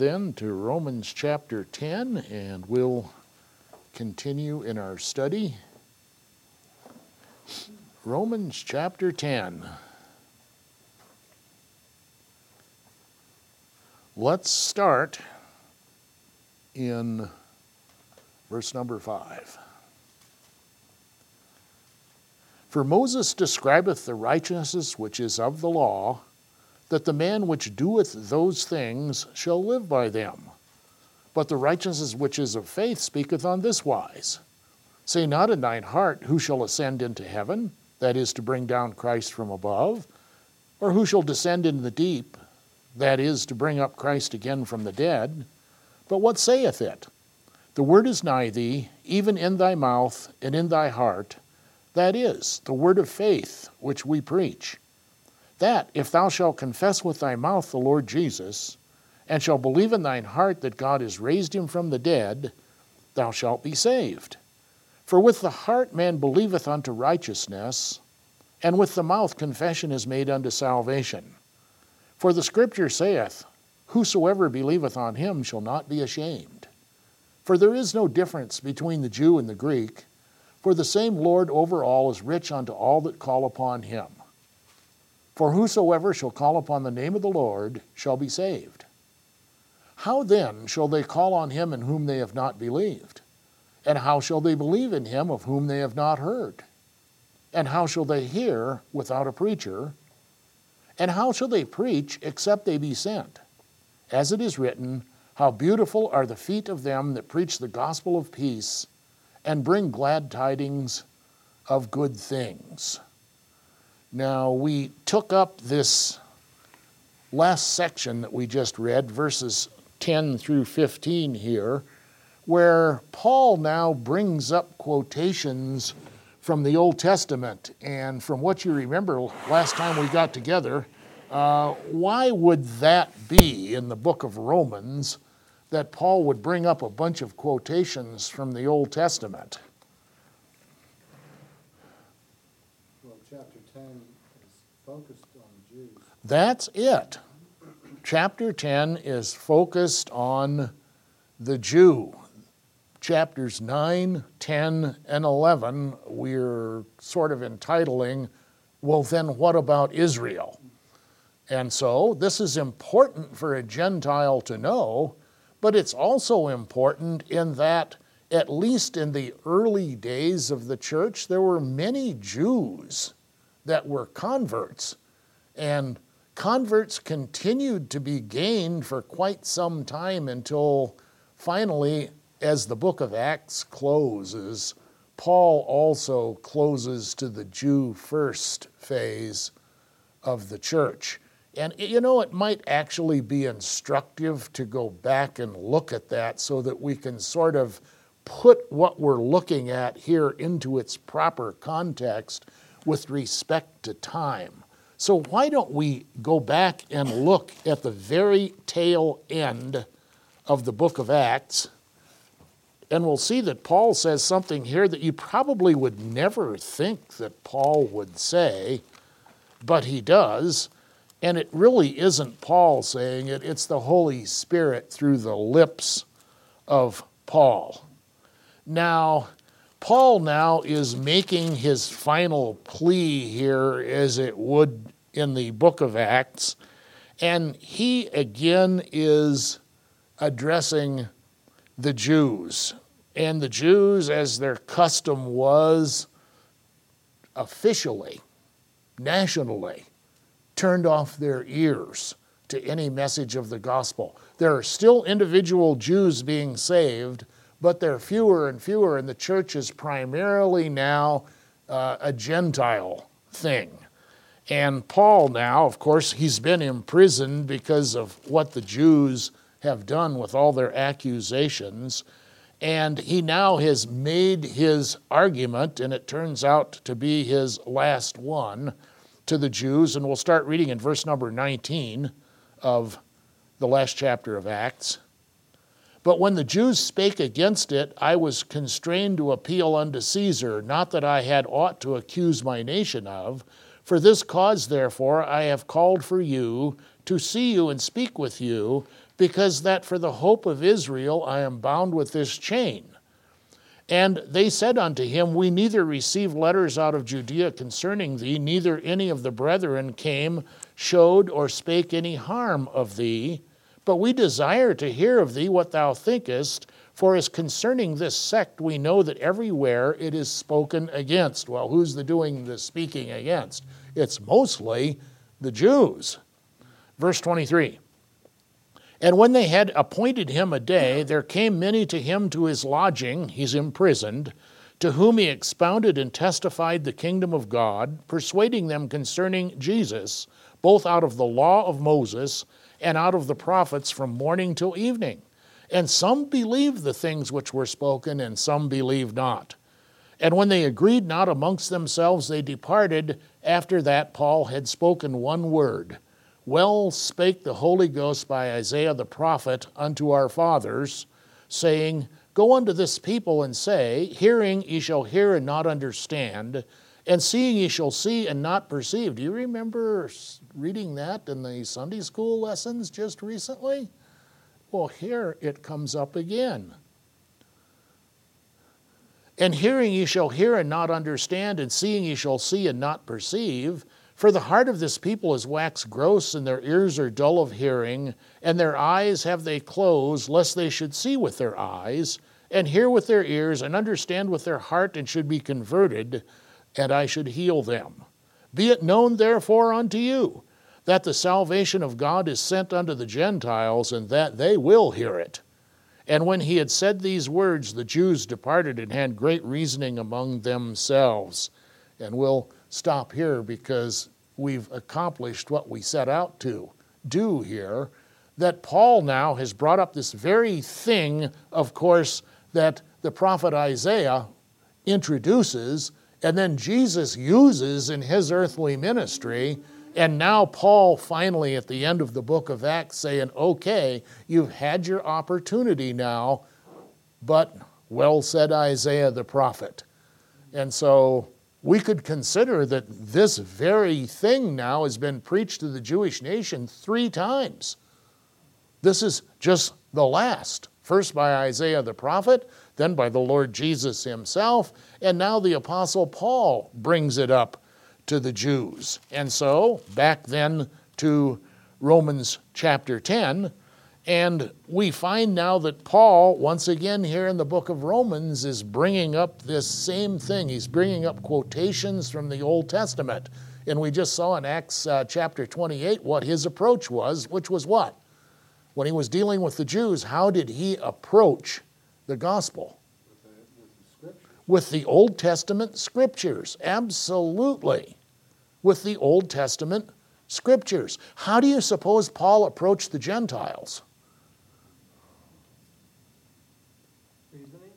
Then to Romans chapter 10, and we'll continue in our study. Romans chapter 10. Let's start in verse number 5. For Moses describeth the righteousness which is of the law, that the man which doeth those things shall live by them. But the righteousness which is of faith speaketh on this wise. Say not in thine heart, who shall ascend into heaven, that is, to bring down Christ from above, or who shall descend into the deep, that is, to bring up Christ again from the dead. But what saith it? The word is nigh thee, even in thy mouth and in thy heart, that is, the word of faith which we preach. That if thou shalt confess with thy mouth the Lord Jesus, and shalt believe in thine heart that God has raised him from the dead, thou shalt be saved. For with the heart man believeth unto righteousness, and with the mouth confession is made unto salvation. For the Scripture saith, whosoever believeth on him shall not be ashamed. For there is no difference between the Jew and the Greek, for the same Lord over all is rich unto all that call upon him. For whosoever shall call upon the name of the Lord shall be saved. How then shall they call on him in whom they have not believed? And how shall they believe in him of whom they have not heard? And how shall they hear without a preacher? And how shall they preach except they be sent? As it is written, how beautiful are the feet of them that preach the gospel of peace and bring glad tidings of good things. Now, we took up this last section that we just read, verses 10 through 15 here, where Paul now brings up quotations from the Old Testament. And from what you remember last time we got together, why would that be in the book of Romans that Paul would bring up a bunch of quotations from the Old Testament? Well, chapter 10 is focused on Jews. That's it. Chapter 10 is focused on the Jew. Chapters 9, 10, and 11, we're sort of entitling, well, then what about Israel? And so this is important for a Gentile to know, but it's also important in that, at least in the early days of the church, there were many Jews that were converts. And converts continued to be gained for quite some time until finally, as the book of Acts closes, Paul also closes to the Jew first phase of the church. And it might actually be instructive to go back and look at that so that we can sort of put what we're looking at here into its proper context with respect to time. So why don't we go back and look at the very tail end of the book of Acts, and we'll see that Paul says something here that you probably would never think that Paul would say, but he does. And it really isn't Paul saying it, it's the Holy Spirit through the lips of Paul. Now, Paul now is making his final plea here, as it would in the book of Acts, and he again is addressing the Jews. And the Jews, as their custom was, officially, nationally, turned off their ears to any message of the gospel. There are still individual Jews being saved, but they're fewer and fewer, and the church is primarily now a Gentile thing. And Paul now, of course, he's been imprisoned because of what the Jews have done with all their accusations, and he now has made his argument, and it turns out to be his last one, to the Jews, and we'll start reading in verse number 19 of the last chapter of Acts. But when the Jews spake against it, I was constrained to appeal unto Caesar, not that I had aught to accuse my nation of. For this cause, therefore, I have called for you, to see you and speak with you, because that for the hope of Israel I am bound with this chain. And they said unto him, We neither receive letters out of Judea concerning thee, neither any of the brethren came, showed, or spake any harm of thee. But we desire to hear of thee what thou thinkest, for as concerning this sect we know that everywhere it is spoken against. Well, who's doing the speaking against? It's mostly the Jews. Verse 23. And when they had appointed him a day, there came many to him to his lodging, he's imprisoned, to whom he expounded and testified the kingdom of God, persuading them concerning Jesus, both out of the law of Moses and out of the prophets from morning till evening. And some believed the things which were spoken, and some believed not. And when they agreed not amongst themselves, they departed. After that Paul had spoken one word. Well spake the Holy Ghost by Isaiah the prophet unto our fathers, saying, Go unto this people and say, Hearing ye shall hear and not understand, and seeing ye shall see and not perceive. Do you remember reading that in the Sunday school lessons just recently? Well, here it comes up again. And hearing ye shall hear and not understand, and seeing ye shall see and not perceive. For the heart of this people is waxed gross, and their ears are dull of hearing, and their eyes have they closed, lest they should see with their eyes, and hear with their ears, and understand with their heart, and should be converted, and I should heal them. Be it known therefore unto you, that the salvation of God is sent unto the Gentiles, and that they will hear it. And when he had said these words, the Jews departed and had great reasoning among themselves. And we'll stop here because we've accomplished what we set out to do here, that Paul now has brought up this very thing, of course, that the prophet Isaiah introduces, and then Jesus uses in his earthly ministry. And now Paul finally at the end of the book of Acts saying, okay, you've had your opportunity now, but well said Isaiah the prophet. And so we could consider that this very thing now has been preached to the Jewish nation 3 times. This is just the last. First by Isaiah the prophet, then by the Lord Jesus himself, and now the Apostle Paul brings it up to the Jews. And so, back then to Romans chapter 10, and we find now that Paul, once again here in the book of Romans, is bringing up this same thing. He's bringing up quotations from the Old Testament. And we just saw in Acts chapter 28 what his approach was, which was what? When he was dealing with the Jews, how did he approach the gospel? With the Old Testament scriptures, absolutely. With the Old Testament scriptures. How do you suppose Paul approached the Gentiles? Reasoning?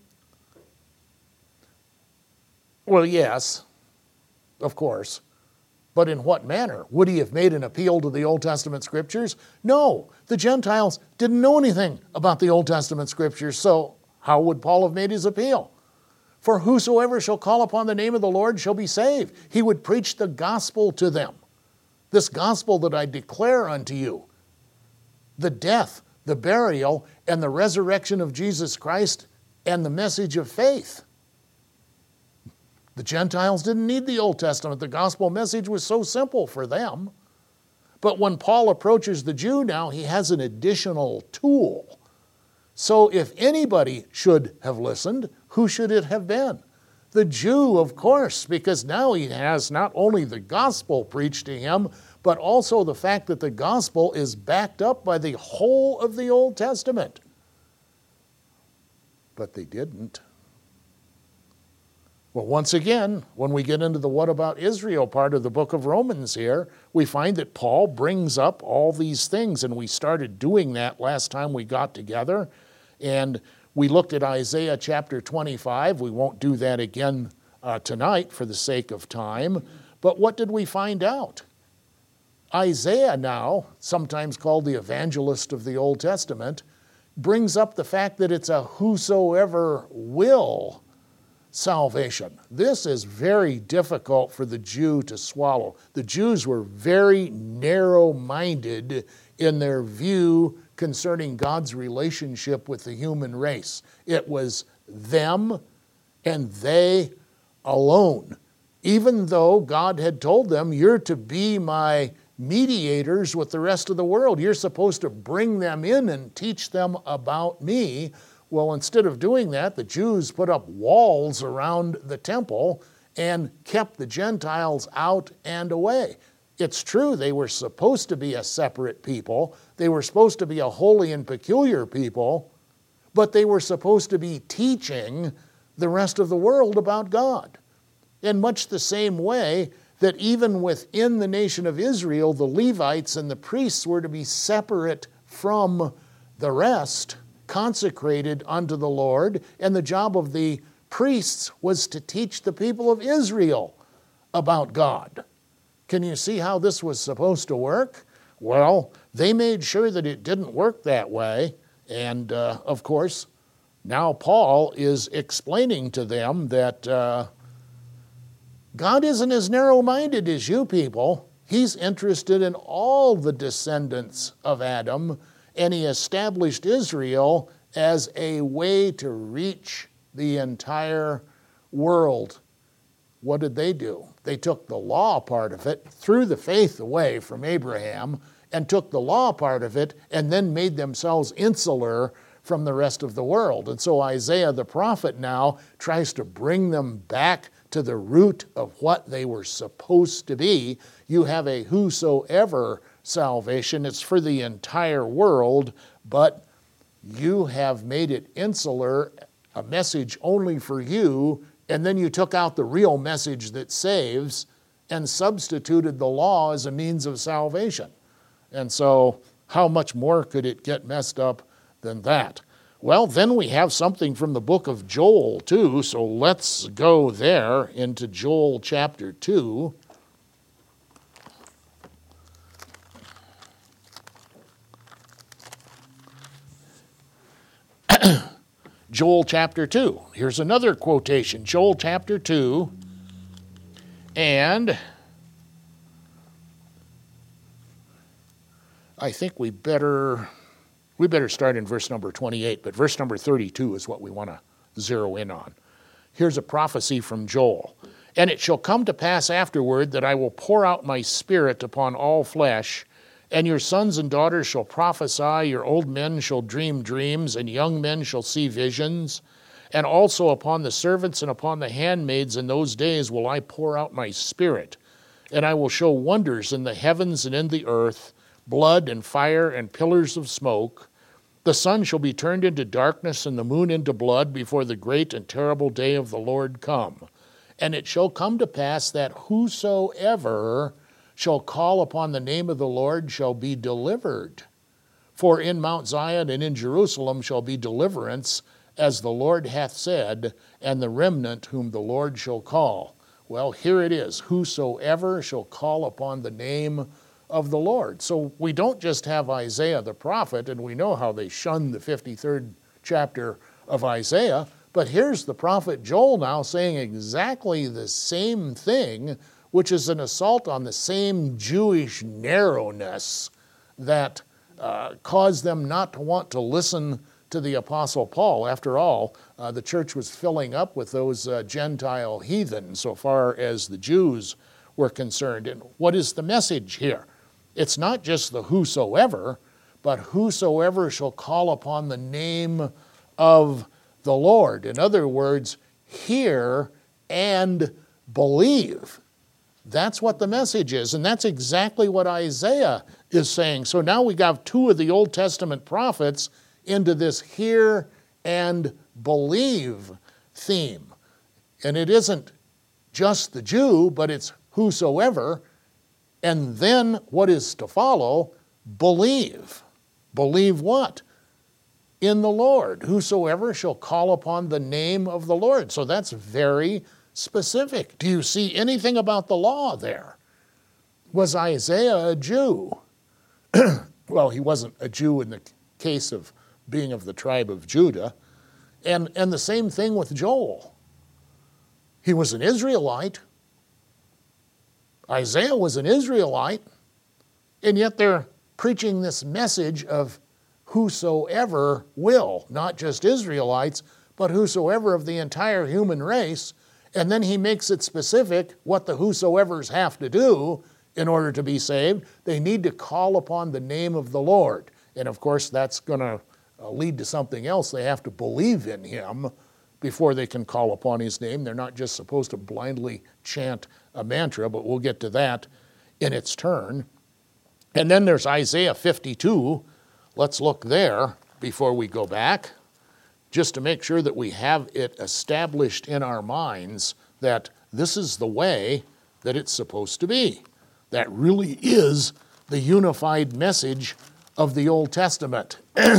Well, yes, of course. But in what manner? Would he have made an appeal to the Old Testament scriptures? No, the Gentiles didn't know anything about the Old Testament scriptures, so how would Paul have made his appeal? For whosoever shall call upon the name of the Lord shall be saved. He would preach the gospel to them. This gospel that I declare unto you. The death, the burial, and the resurrection of Jesus Christ, and the message of faith. The Gentiles didn't need the Old Testament. The gospel message was so simple for them. But when Paul approaches the Jew now, he has an additional tool. So if anybody should have listened, who should it have been? The Jew, of course, because now he has not only the gospel preached to him, but also the fact that the gospel is backed up by the whole of the Old Testament. But they didn't. Well, once again, when we get into the what about Israel part of the book of Romans here, we find that Paul brings up all these things, and we started doing that last time we got together. And we looked at Isaiah chapter 25. We won't do that again tonight for the sake of time. But what did we find out? Isaiah now, sometimes called the evangelist of the Old Testament, brings up the fact that it's a whosoever will salvation. This is very difficult for the Jew to swallow. The Jews were very narrow-minded in their view concerning God's relationship with the human race. It was them and they alone. Even though God had told them, you're to be my mediators with the rest of the world. You're supposed to bring them in and teach them about me. Well, instead of doing that, the Jews put up walls around the temple and kept the Gentiles out and away. It's true, they were supposed to be a separate people. They were supposed to be a holy and peculiar people, but they were supposed to be teaching the rest of the world about God. In much the same way that even within the nation of Israel, the Levites and the priests were to be separate from the rest, consecrated unto the Lord, and the job of the priests was to teach the people of Israel about God. Can you see how this was supposed to work? Well, they made sure that it didn't work that way, and of course, now Paul is explaining to them that God isn't as narrow-minded as you people. He's interested in all the descendants of Adam, and he established Israel as a way to reach the entire world. What did they do? They took the law part of it, threw the faith away from Abraham, and took the law part of it, and then made themselves insular from the rest of the world. And so Isaiah the prophet now tries to bring them back to the root of what they were supposed to be. You have a whosoever salvation. It's for the entire world, but you have made it insular, a message only for you, and then you took out the real message that saves and substituted the law as a means of salvation. And so how much more could it get messed up than that? Well, then we have something from the book of Joel, too, so let's go there into Joel chapter 2. Joel chapter 2. Here's another quotation, Joel chapter 2, and I think we better start in verse number 28, but verse number 32 is what we want to zero in on. Here's a prophecy from Joel. And it shall come to pass afterward that I will pour out my spirit upon all flesh, and your sons and daughters shall prophesy, your old men shall dream dreams, and young men shall see visions. And also upon the servants and upon the handmaids in those days will I pour out my spirit, and I will show wonders in the heavens and in the earth, blood and fire and pillars of smoke. The sun shall be turned into darkness and the moon into blood before the great and terrible day of the Lord come. And it shall come to pass that whosoever shall call upon the name of the Lord shall be delivered. For in Mount Zion and in Jerusalem shall be deliverance, as the Lord hath said, and the remnant whom the Lord shall call. Well, here it is, whosoever shall call upon the name of the Lord. So we don't just have Isaiah the prophet, and we know how they shunned the 53rd chapter of Isaiah, but here's the prophet Joel now saying exactly the same thing, which is an assault on the same Jewish narrowness that caused them not to want to listen to the Apostle Paul. After all, the church was filling up with those Gentile heathen so far as the Jews were concerned. And what is the message here? It's not just the whosoever, but whosoever shall call upon the name of the Lord. In other words, hear and believe. That's what the message is, and that's exactly what Isaiah is saying. So now we got two of the Old Testament prophets into this hear and believe theme. And it isn't just the Jew, but it's whosoever. And then what is to follow? Believe. Believe what? In the Lord. Whosoever shall call upon the name of the Lord. So that's very specific. Do you see anything about the law there? Was Isaiah a Jew? Well, he wasn't a Jew in the case of being of the tribe of Judah. And the same thing with Joel. He was an Israelite. Isaiah was an Israelite. And yet they're preaching this message of whosoever will, not just Israelites, but whosoever of the entire human race. And then he makes it specific what the whosoevers have to do in order to be saved. They need to call upon the name of the Lord. And of course, that's going to lead to something else. They have to believe in him before they can call upon his name. They're not just supposed to blindly chant a mantra, but we'll get to that in its turn. And then there's Isaiah 52. Let's look there before we go back, just to make sure that we have it established in our minds that this is the way that it's supposed to be. That really is the unified message of the Old Testament.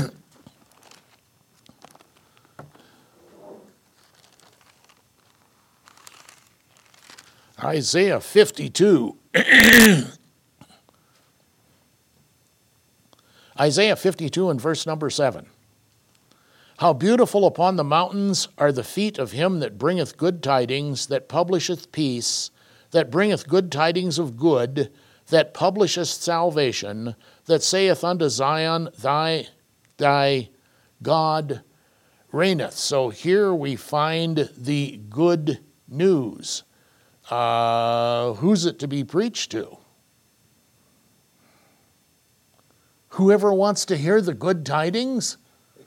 Isaiah 52. Isaiah 52 and verse number 7. How beautiful upon the mountains are the feet of him that bringeth good tidings, that publisheth peace, that bringeth good tidings of good, that publisheth salvation, that saith unto Zion, thy God reigneth. So here we find the good news. Who's it to be preached to? Whoever wants to hear the good tidings?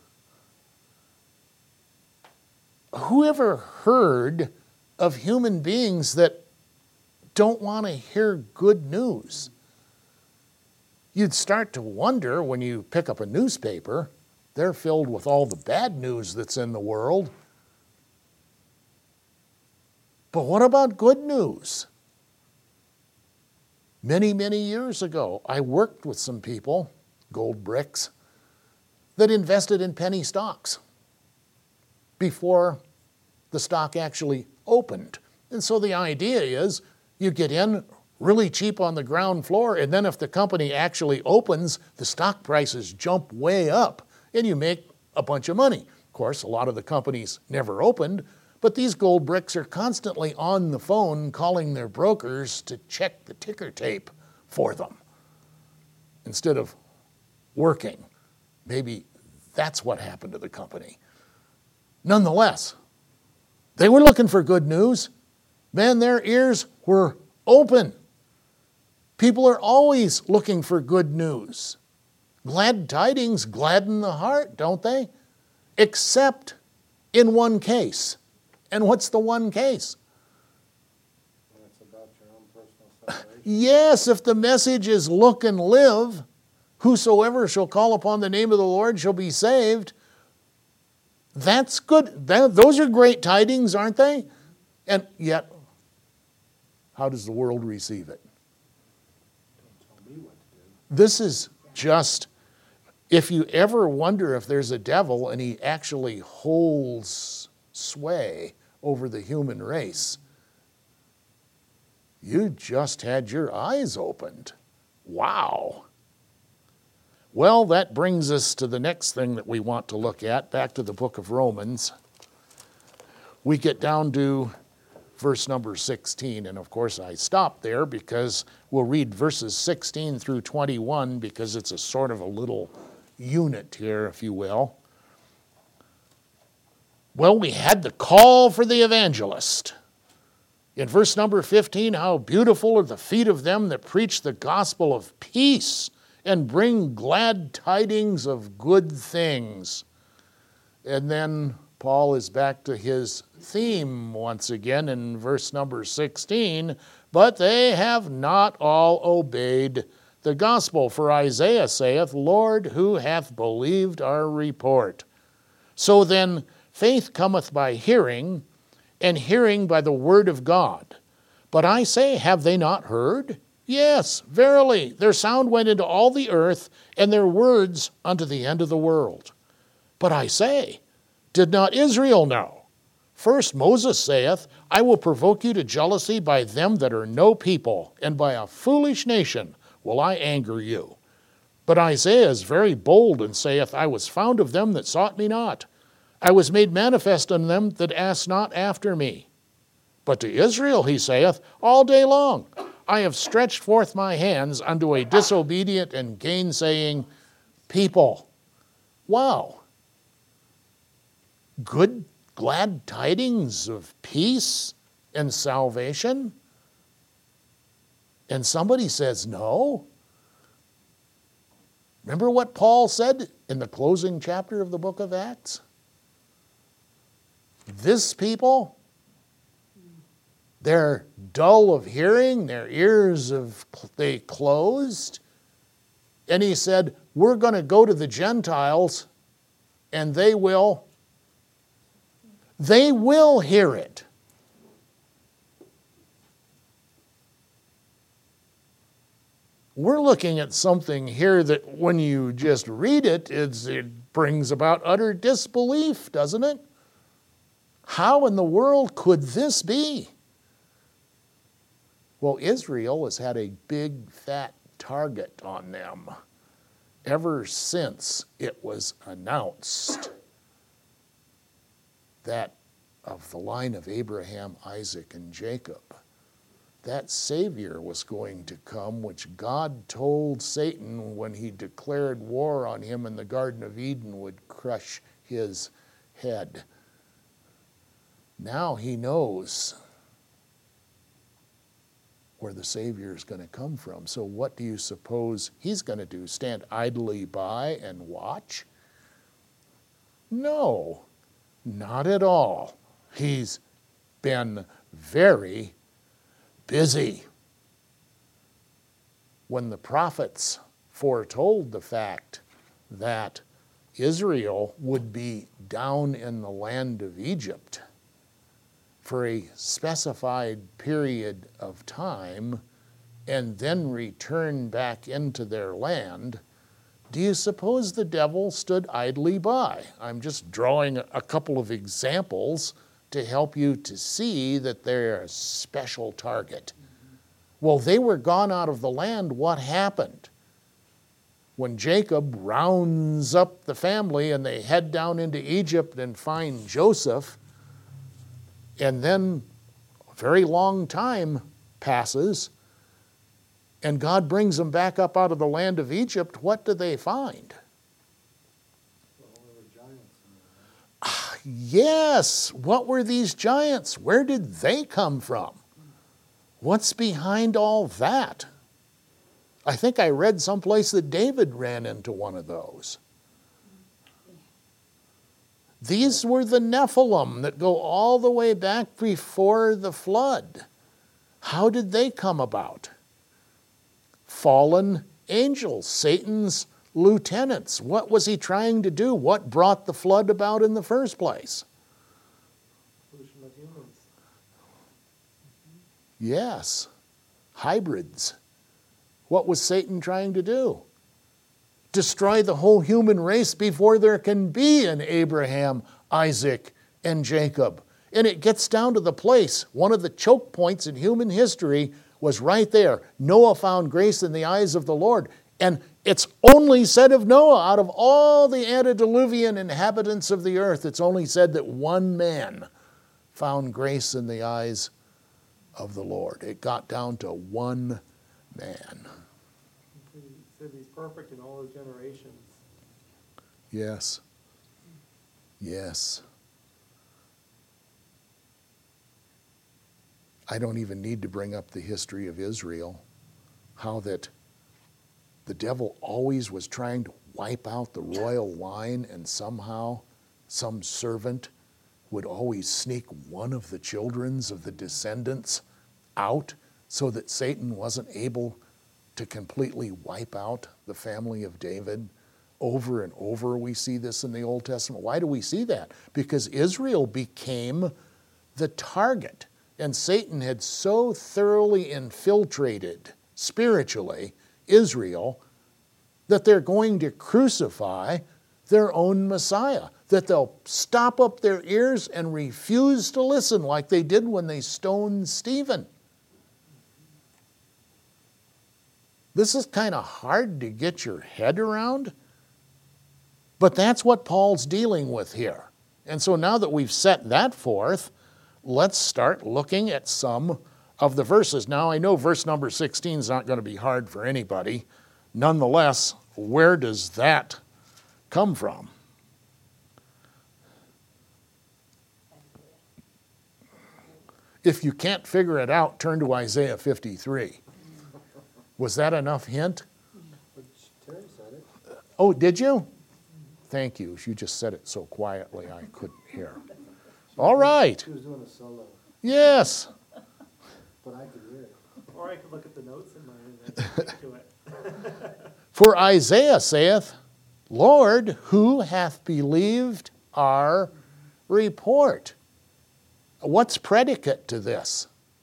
Whoever heard of human beings that don't want to hear good news? You'd start to wonder when you pick up a newspaper, they're filled with all the bad news that's in the world. But what about good news? Many, many years ago, I worked with some people, gold bricks, that invested in penny stocks before the stock actually opened. And so the idea is you get in really cheap on the ground floor, and then if the company actually opens, the stock prices jump way up, and you make a bunch of money. Of course, a lot of the companies never opened, but these gold bricks are constantly on the phone calling their brokers to check the ticker tape for them instead of working. Maybe that's what happened to the company. Nonetheless, they were looking for good news. Man, their ears were open. People are always looking for good news. Glad tidings gladden the heart, don't they? Except in one case. And what's the one case? It's about your own personal salvation. Yes, if the message is look and live, whosoever shall call upon the name of the Lord shall be saved. That's good. Those are great tidings, aren't they? And yet, how does the world receive it? Don't tell me what to do. This is just, if you ever wonder if there's a devil and he actually holds sway over the human race, you just had your eyes opened. Wow. Well, that brings us to the next thing that we want to look at, back to the book of Romans. We get down to verse number 16, and of course I stopped there because we'll read verses 16 through 21 because it's a sort of a little unit here, if you will. Well, we had the call for the evangelist. In verse number 15, how beautiful are the feet of them that preach the gospel of peace and bring glad tidings of good things. And then Paul is back to his theme once again in verse number 16. But they have not all obeyed the gospel. For Isaiah saith, Lord, who hath believed our report? So then faith cometh by hearing, and hearing by the word of God. But I say, have they not heard? Yes, verily, their sound went into all the earth, and their words unto the end of the world. But I say, did not Israel know? First Moses saith, I will provoke you to jealousy by them that are no people, and by a foolish nation will I anger you. But Isaiah is very bold, and saith, I was found of them that sought me not. I was made manifest unto them that asked not after me. But to Israel he saith, all day long, I have stretched forth my hands unto a disobedient and gainsaying people. wow, good, glad tidings of peace and salvation? And somebody says no. Remember what Paul said in the closing chapter of the book of Acts? This people, they're dull of hearing, their ears they closed. And he said, we're going to go to the Gentiles and they will hear it. We're looking at something here that when you just read it, it brings about utter disbelief, doesn't it? How in the world could this be? Well, Israel has had a big, fat target on them ever since it was announced that of the line of Abraham, Isaac, and Jacob, that Savior was going to come, which God told Satan when he declared war on him in the Garden of Eden would crush his head. Now he knows where the Savior is going to come from. So what do you suppose he's going to do? Stand idly by and watch? No, not at all. He's been very busy. When the prophets foretold the fact that Israel would be down in the land of Egypt for a specified period of time and then return back into their land, do you suppose the devil stood idly by? I'm just drawing a couple of examples to help you to see that they're a special target. Well, they were gone out of the land. What happened? When Jacob rounds up the family and they head down into Egypt and find Joseph, and then a very long time passes, and God brings them back up out of the land of Egypt, what do they find? Yes, what were these giants? Where did they come from? What's behind all that? I think I read someplace that David ran into one of those. These were the Nephilim that go all the way back before the flood. How did they come about? Fallen angels, Satan's lieutenants. What was he trying to do? What brought the flood about in the first place? Pollution of humans. Yes, hybrids. What was Satan trying to do? Destroy the whole human race before there can be an Abraham, Isaac, and Jacob. And it gets down to the place, one of the choke points in human history was right there. Noah found grace in the eyes of the Lord. And it's only said of Noah, out of all the antediluvian inhabitants of the earth, it's only said that one man found grace in the eyes of the Lord. It got down to one man. He said he's perfect in all his generations. Yes. Yes. I don't even need to bring up the history of Israel, how that the devil always was trying to wipe out the royal line, and somehow some servant would always sneak one of the children's of the descendants out so that Satan wasn't able to completely wipe out the family of David. Over and over we see this in the Old Testament. Why do we see that? Because Israel became the target, and Satan had so thoroughly infiltrated spiritually Israel that they're going to crucify their own Messiah, that they'll stop up their ears and refuse to listen like they did when they stoned Stephen. This is kind of hard to get your head around, but that's what Paul's dealing with here. And so now that we've set that forth, let's start looking at some of the verses. Now, I know verse number 16 is not going to be hard for anybody. Nonetheless, where does that come from? If you can't figure it out, turn to Isaiah 53. Was that enough hint? But Terry said it. Oh, did you? Thank you. You just said it so quietly I couldn't hear. All right. She was doing a solo, Yes. but I could hear it. Or I could look at the notes in mine and to it. For Isaiah saith, Lord, who hath believed our report? What's predicate to this?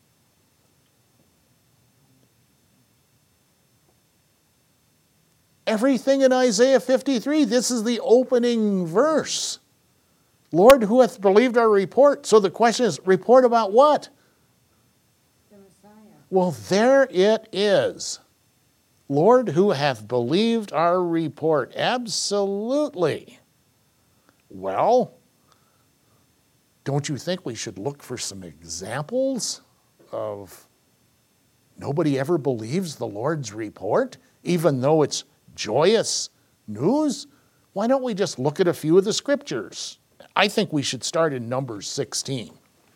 Everything in Isaiah 53, this is the opening verse. Lord, who hath believed our report? So the question is, report about what? The Messiah. Well, there it is. Lord, who hath believed our report? Absolutely. Well, don't you think we should look for some examples of nobody ever believes the Lord's report, even though it's joyous news? Why don't we just look at a few of the scriptures? I think we should start in Numbers 16.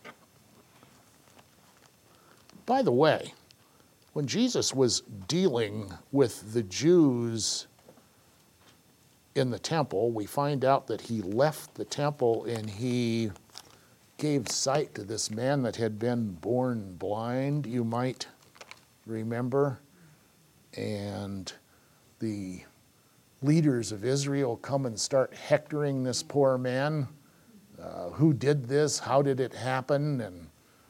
By the way, when Jesus was dealing with the Jews in the temple, we find out that he left the temple and he gave sight to this man that had been born blind, you might remember. And the leaders of Israel come and start hectoring this poor man. Who did this? How did it happen? And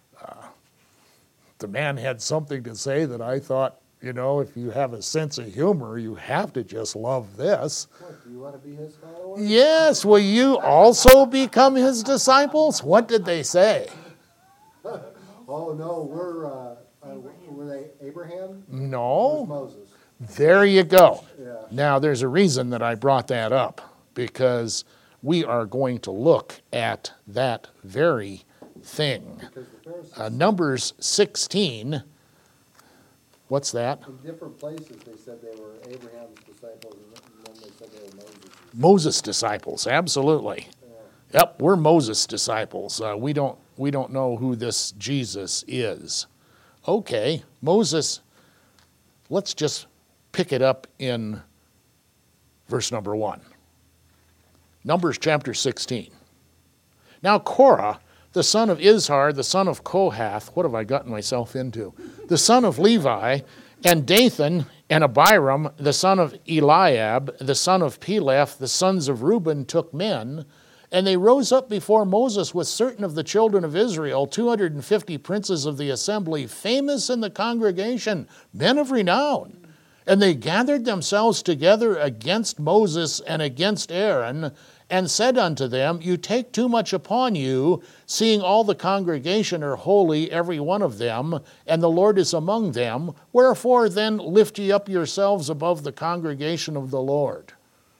the man had something to say that I thought, you know, if you have a sense of humor, you have to just love this. What, do you want to be his follower? Yes, will you also become his disciples? What did they say? Oh, no, were they Abraham? Or No. Moses? There you go. Yeah. Now, there's a reason that I brought that up, because we are going to look at that very thing. Because the Pharisees, Numbers 16, what's that? in different places, they said they were Abraham's disciples, and then they said they were Moses'. Moses' disciples, absolutely. Yep, we're Moses' disciples. We don't know who this Jesus is. Okay, Moses, let's just pick it up in verse number 1. Numbers chapter 16. Now Korah, the son of Izhar, the son of Kohath, what have I gotten myself into? The son of Levi, and Dathan and Abiram, the son of Eliab, the son of Peleth, the sons of Reuben, took men, and they rose up before Moses with certain of the children of Israel, 250 princes of the assembly, famous in the congregation, men of renown. And they gathered themselves together against Moses and against Aaron, and said unto them, You take too much upon you, seeing all the congregation are holy, every one of them, and the Lord is among them. Wherefore then lift ye up yourselves above the congregation of the Lord.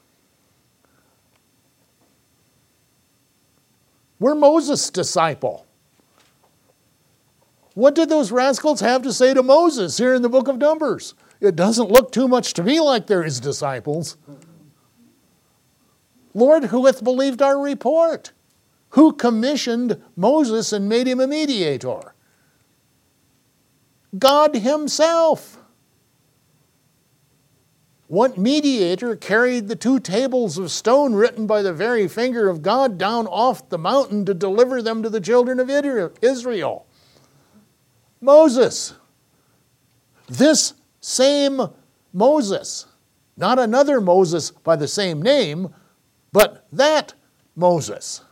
We're Moses' disciple. What did those rascals have to say to Moses here in the book of Numbers? It doesn't look too much to me like they're his disciples. Lord, who hath believed our report? Who commissioned Moses and made him a mediator? God himself. What mediator carried the 2 tables of stone written by the very finger of God down off the mountain to deliver them to the children of Israel? Moses. This same Moses. Not another Moses by the same name, but that Moses.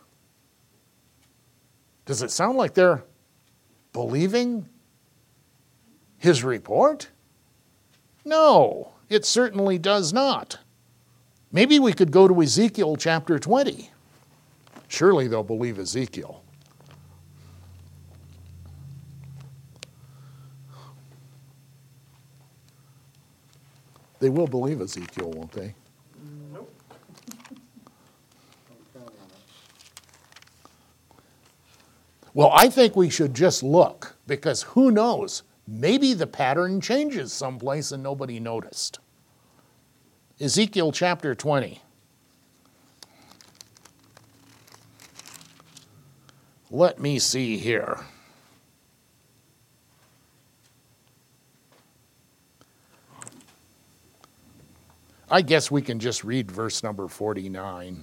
Does it sound like they're believing his report? No, it certainly does not. Maybe we could go to Ezekiel chapter 20. Surely they'll believe Ezekiel. They will believe Ezekiel, won't they? Nope. I'm counting on it. Well, I think we should just look, because who knows? Maybe the pattern changes someplace and nobody noticed. Ezekiel chapter 20. Let me see here. I guess we can just read verse number 49.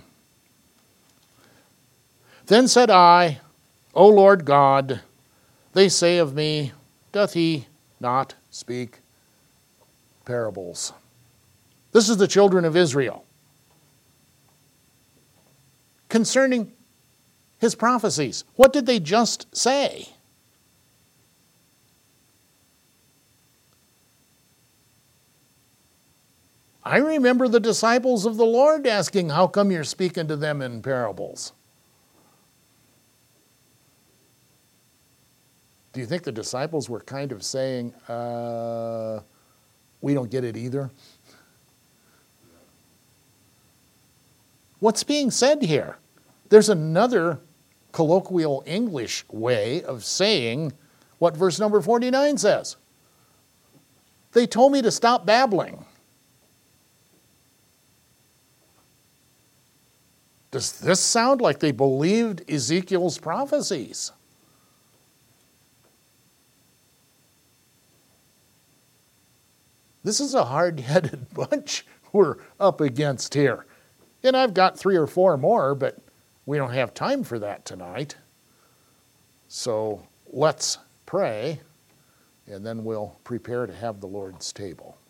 Then said I, O Lord God, they say of me, doth he not speak parables? This is the children of Israel concerning his prophecies. What did they just say? I remember the disciples of the Lord asking, how come you're speaking to them in parables? Do you think the disciples were kind of saying, we don't get it either? What's being said here? There's another colloquial English way of saying what verse number 49 says. They told me to stop babbling. Does this sound like they believed Ezekiel's prophecies? This is a hard-headed bunch we're up against here. And I've got 3 or 4 more, but we don't have time for that tonight. So let's pray, and then we'll prepare to have the Lord's table.